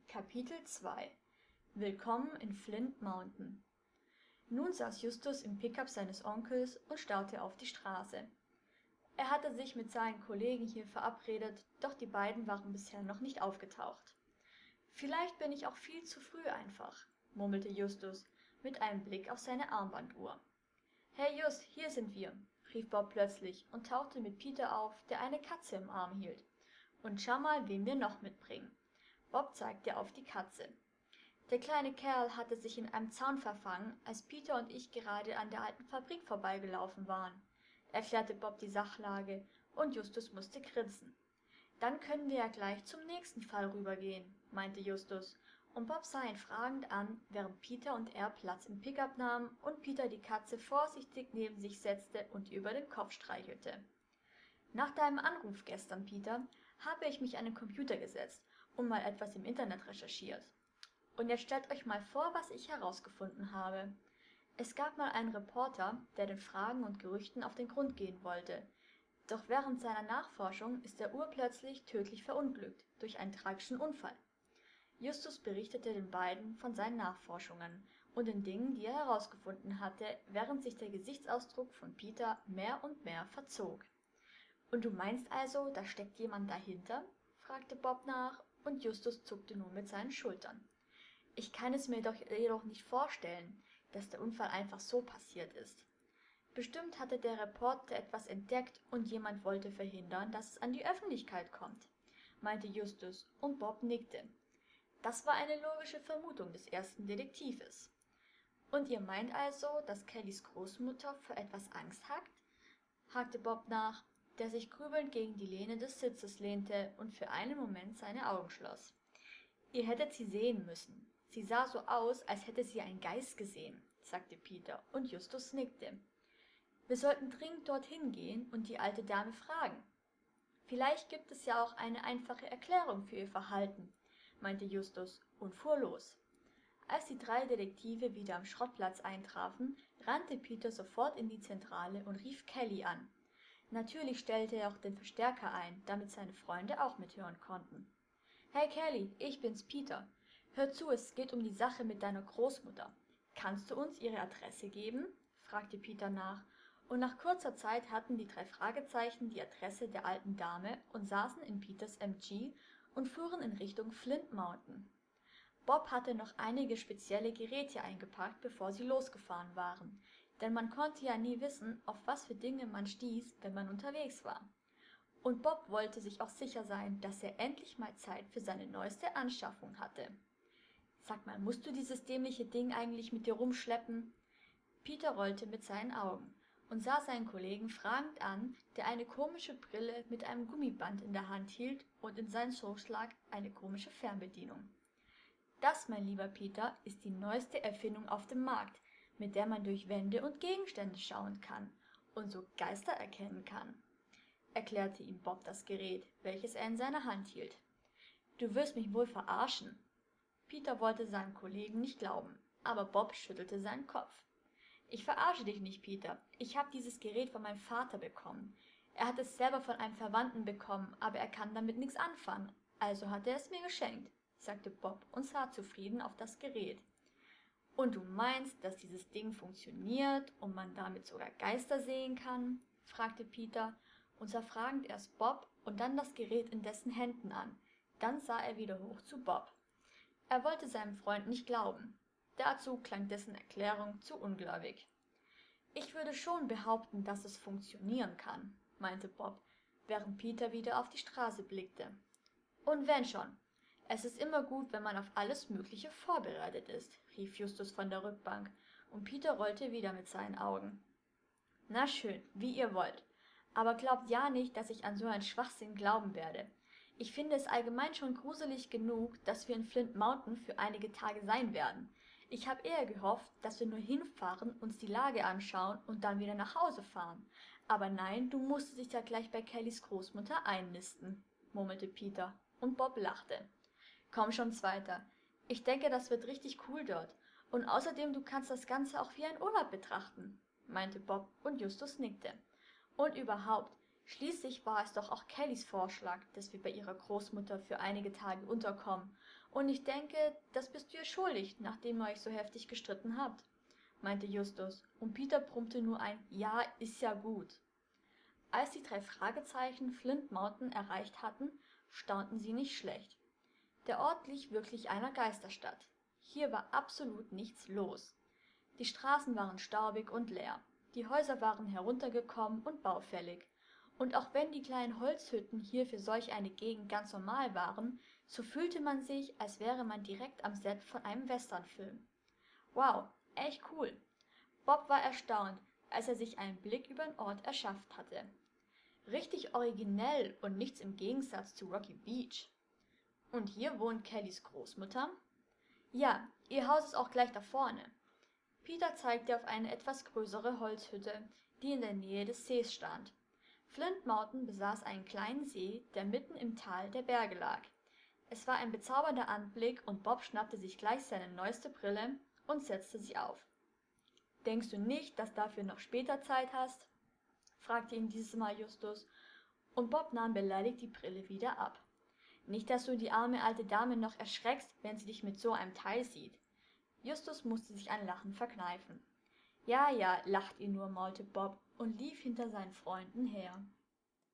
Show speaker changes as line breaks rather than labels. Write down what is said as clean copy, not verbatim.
Kapitel 2 Willkommen in Flint Mountain. Nun saß Justus im Pickup seines Onkels und starrte auf die Straße. Er hatte sich mit seinen Kollegen hier verabredet, doch die beiden waren bisher noch nicht aufgetaucht. »Vielleicht bin ich auch viel zu früh einfach«, murmelte Justus mit einem Blick auf seine Armbanduhr. »Hey Just, hier sind wir«, rief Bob plötzlich und tauchte mit Peter auf, der eine Katze im Arm hielt. »Und schau mal, wen wir noch mitbringen.« Bob zeigte auf die Katze. Der kleine Kerl hatte sich in einem Zaun verfangen, als Peter und ich gerade an der alten Fabrik vorbeigelaufen waren, erklärte Bob die Sachlage, und Justus musste grinsen. »Dann können wir ja gleich zum nächsten Fall rübergehen«, meinte Justus, und Bob sah ihn fragend an, während Peter und er Platz im Pickup nahmen und Peter die Katze vorsichtig neben sich setzte und über den Kopf streichelte. »Nach deinem Anruf gestern, Peter, habe ich mich an den Computer gesetzt und mal etwas im Internet recherchiert. Und jetzt stellt euch mal vor, was ich herausgefunden habe. Es gab mal einen Reporter, der den Fragen und Gerüchten auf den Grund gehen wollte. Doch während seiner Nachforschung ist er urplötzlich tödlich verunglückt durch einen tragischen Unfall.« Justus berichtete den beiden von seinen Nachforschungen und den Dingen, die er herausgefunden hatte, während sich der Gesichtsausdruck von Peter mehr und mehr verzog. »Und du meinst also, da steckt jemand dahinter?« fragte Bob nach, und Justus zuckte nur mit seinen Schultern. »Ich kann es mir doch jedoch nicht vorstellen, dass der Unfall einfach so passiert ist. Bestimmt hatte der Reporter etwas entdeckt und jemand wollte verhindern, dass es an die Öffentlichkeit kommt«, meinte Justus, und Bob nickte. Das war eine logische Vermutung des ersten Detektives. »Und ihr meint also, dass Kellys Großmutter vor etwas Angst hat?«, hakte Bob nach, der sich grübelnd gegen die Lehne des Sitzes lehnte und für einen Moment seine Augen schloss. »Ihr hättet sie sehen müssen. Sie sah so aus, als hätte sie einen Geist gesehen«, sagte Peter, und Justus nickte. »Wir sollten dringend dorthin gehen und die alte Dame fragen. Vielleicht gibt es ja auch eine einfache Erklärung für ihr Verhalten«, meinte Justus und fuhr los. Als die drei Detektive wieder am Schrottplatz eintrafen, rannte Peter sofort in die Zentrale und rief Kelly an. Natürlich stellte er auch den Verstärker ein, damit seine Freunde auch mithören konnten. »Hey Kelly, ich bin's, Peter. Hör zu, es geht um die Sache mit deiner Großmutter. Kannst du uns ihre Adresse geben?«, fragte Peter nach, und nach kurzer Zeit hatten die drei Fragezeichen die Adresse der alten Dame und saßen in Peters MG und fuhren in Richtung Flint Mountain. Bob hatte noch einige spezielle Geräte eingepackt, bevor sie losgefahren waren, denn man konnte ja nie wissen, auf was für Dinge man stieß, wenn man unterwegs war. Und Bob wollte sich auch sicher sein, dass er endlich mal Zeit für seine neueste Anschaffung hatte. »Sag mal, musst du dieses dämliche Ding eigentlich mit dir rumschleppen?« Peter rollte mit seinen Augen und sah seinen Kollegen fragend an, der eine komische Brille mit einem Gummiband in der Hand hielt und in seinen Schoß lag eine komische Fernbedienung. »Das, mein lieber Peter, ist die neueste Erfindung auf dem Markt, mit der man durch Wände und Gegenstände schauen kann und so Geister erkennen kann«, erklärte ihm Bob das Gerät, welches er in seiner Hand hielt. »Du wirst mich wohl verarschen.« Peter wollte seinem Kollegen nicht glauben, aber Bob schüttelte seinen Kopf. »Ich verarsche dich nicht, Peter. Ich habe dieses Gerät von meinem Vater bekommen. Er hat es selber von einem Verwandten bekommen, aber er kann damit nichts anfangen, also hat er es mir geschenkt«, sagte Bob und sah zufrieden auf das Gerät. »Und du meinst, dass dieses Ding funktioniert und man damit sogar Geister sehen kann?«, fragte Peter und sah fragend erst Bob und dann das Gerät in dessen Händen an. Dann sah er wieder hoch zu Bob. Er wollte seinem Freund nicht glauben. Dazu klang dessen Erklärung zu ungläubig. »Ich würde schon behaupten, dass es funktionieren kann«, meinte Bob, während Peter wieder auf die Straße blickte. »Und wenn schon. Es ist immer gut, wenn man auf alles Mögliche vorbereitet ist«, rief Justus von der Rückbank, und Peter rollte wieder mit seinen Augen. »Na schön, wie ihr wollt. Aber glaubt ja nicht, dass ich an so einen Schwachsinn glauben werde. Ich finde es allgemein schon gruselig genug, dass wir in Flint Mountain für einige Tage sein werden. Ich habe eher gehofft, dass wir nur hinfahren, uns die Lage anschauen und dann wieder nach Hause fahren. Aber nein, du musstest dich ja gleich bei Kellys Großmutter einnisten«, murmelte Peter, und Bob lachte. »Komm schon, Zweiter. Ich denke, das wird richtig cool dort. Und außerdem, du kannst das Ganze auch wie ein Urlaub betrachten«, meinte Bob, und Justus nickte. »Und überhaupt, schließlich war es doch auch Kellys Vorschlag, dass wir bei ihrer Großmutter für einige Tage unterkommen. Und ich denke, das bist du ihr schuldig, nachdem ihr euch so heftig gestritten habt, meinte Justus, und Peter brummte nur ein Ja, ist ja gut. Als die 3 Fragezeichen Flint Mountain erreicht hatten, staunten sie nicht schlecht. Der Ort glich wirklich einer Geisterstadt. Hier war absolut nichts los. Die Straßen waren staubig und leer, die Häuser waren heruntergekommen und baufällig, und auch wenn die kleinen Holzhütten hier für solch eine Gegend ganz normal waren, so fühlte man sich, als wäre man direkt am Set von einem Westernfilm. Wow, echt cool. Bob war erstaunt, als er sich einen Blick über den Ort erschafft hatte. Richtig originell und nichts im Gegensatz zu Rocky Beach. Und hier wohnt Kellys Großmutter? Ja, ihr Haus ist auch gleich da vorne. Peter zeigte auf eine etwas größere Holzhütte, die in der Nähe des Sees stand. Flint Mountain besaß einen kleinen See, der mitten im Tal der Berge lag. Es war ein bezaubernder Anblick und Bob schnappte sich gleich seine neueste Brille und setzte sie auf. »Denkst du nicht, dass dafür noch später Zeit hast?« fragte ihn dieses Mal Justus, und Bob nahm beleidigt die Brille wieder ab. »Nicht, dass du die arme alte Dame noch erschreckst, wenn sie dich mit so einem Teil sieht.« Justus musste sich ein Lachen verkneifen. »Ja, ja, lacht ihr nur«, maulte Bob und lief hinter seinen Freunden her.